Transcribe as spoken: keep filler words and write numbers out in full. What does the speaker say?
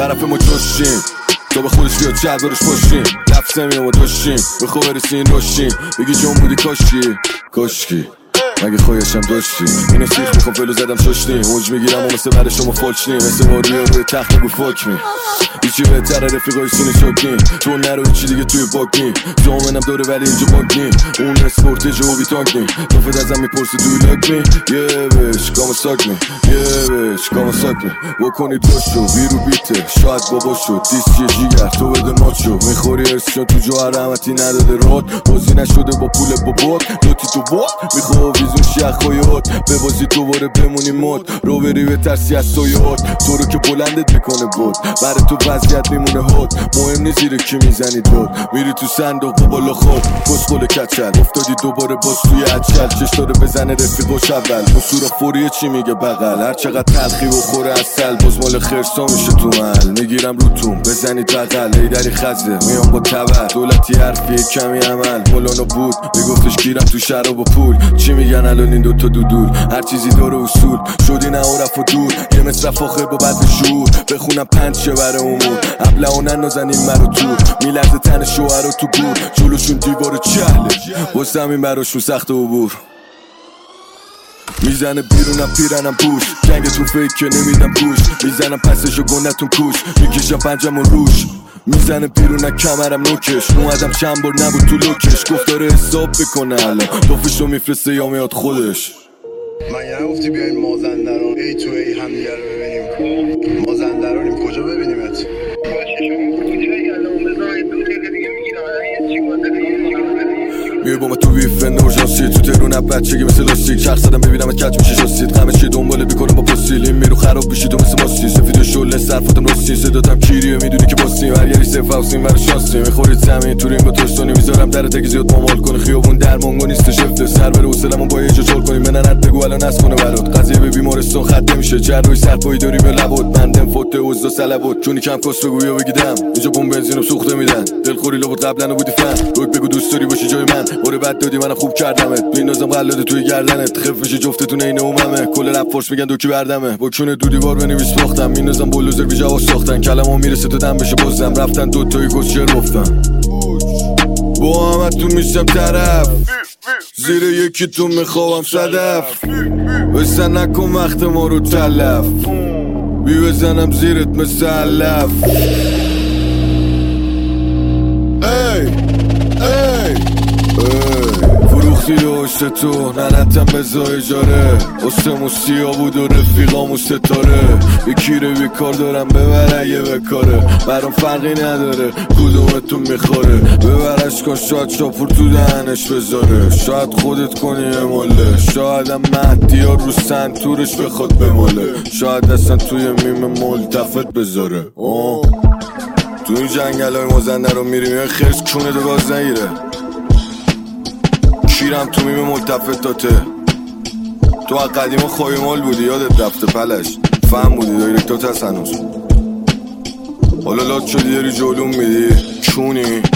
طرف ما جوشیم تو به خودش بیاد چردارش باشیم لفظه میام و داشتیم بخوا برسین روشیم بگی جون بودی کاشکی کاشکی مگه خواهشم داشتی اینو سیخ میکن فلو زدم ششتیم موج میگیرم و مثل بر شما فالچنیم مثل ما روی روی تخت میگو فاک می هیچی بهتره رفیقای سونی شاکیم تو نرو هیچی دیگه توی باکیم جامنم داره ولی اینجا باکیم اون اسپورتی جوابی تانکیم نفت ازم میپرسی دوی لاک می یه بش کام ساک می یه بش کام ساک می بکنی دوشو بیرو بیته شاید بابا شد دیسکی جیگر تو بده مات شو میخوری ارسشان تو جوهر رحمتی نداده راد بازی نشده با پول بابات لوتی تو بات میخواه ویزون شیخ خواهیات به بازی دوباره بمونی مد رو بری به ترسی از تویات تو رو که بلندت میکنه بود برای تو وضعیت میمونه هات مهم نیست زیر کی میزنی داد میری تو صندوق و بالا خود کسخل کچل افتادی دوباره باز توی عجل چش داره بزنه رفیقاش اول مصورا فوریه چی میگه بغل هر چقدر تلخی و خوره اصل باز مال خرسا میشه تو محل میگیرم روتون بزنید بغل ایدری خزه میام با تبر دولتی حرفی کمی عمل مولانا بود میگفتش گیرم تو شراب و پول چی میگن الان این دوتا دودول هر چیزی داره اصول شدی نه عرف و دور یه مصرف آخر با بد شعور بخونم پنج شه بره امور ابلهانن نازنین مرو تور میلرزه تن شوهر رو تو گور جلوشون دیوار چهله واسه همین براشون سخت عبور میزنه بیرونم پیرنم پوش جنگتون فیک که نمیدم گوش میزنم پسشو گندتون کوش میکشم پنجم و روش میزنه بیرونم کمرم نوکش اومدم چند بار نبود تو لوکش گفت داره حساب بکنه الان توفشو میفرسته یا میاد خودش من نگفتی بیایم مازندران ای تو ای هم دیگه رو ببینیم مازندرانیم کجا ببینیمت میای با ما تو ویف نورژانسی تو تهرون اب بچگی مثل لاستیک چرخ زدم ببینم کج میشه شاستید غمه چی دنباله بیکنم با پاستیل این میرو خراب بشی تو مثل ماستی سفید و شله صرفاتم راستی صداتم کیریه میدونی که باستیم هر یری صف هاوسیم برای شانسی میخورید زمین تو ریم با توستانی میذارم در تک زیاد مامال کنه خیابون درمانگو نیست شفته سر بره حوصله‌مون با یه جا چول کنیم مننت بگو الان از کنه برات قضیه به بیمارستان خط نمیشه جراحی سرپایی داریم یا لبات بندم فوت عضو سلبات چونی کم کس بگو یا بگیدم اینجا بمب بنزینو سوخته میدن دلخوری لابد قبلا بودی فن روک بگو دوست داری باشی جای من باره بد دادی منم خوب کردمت میندازم قلاده توی گردنت خف میشه جفتتون عین اوممه کل رپ فورس میگن دوکی بردمه با چونه دو دیوار بنویس باختم میندازم بولوزر بی جواب ساختن کلمو میرسه تو دم بشه بازم رفتن دو تایی کسچر گفتن با همتون میشم طرف زیر یکی تو میخوام صدف بسن نکن وقت ما رو تلف بی بزنم زیرت مثل علف ای ای فروختی داشته تو ننتم بزا اجاره اسمو سیا بود و رفیقامو ستاره یکی رو بیکار دارم ببر اگه بکاره برام فرقی نداره کدومتون میخوره ببرش کن شاید شاپور تو دهنش بذاره شاید خودت کنی اماله شایدم مهدی ها رو سنتورش بخواد بماله شاید اصلا توی میم ملتفت بذاره آه. تو این جنگل های مازنده رو میریم یه خرس کونه دو باز نگیره کیرم تو میم ملتفتاته تو از قدیم خواهی مال بودی یادت رفته پلش فهم بودی دایرکتات هست هنوز حالا لات شدی داری جلوم میدی چونی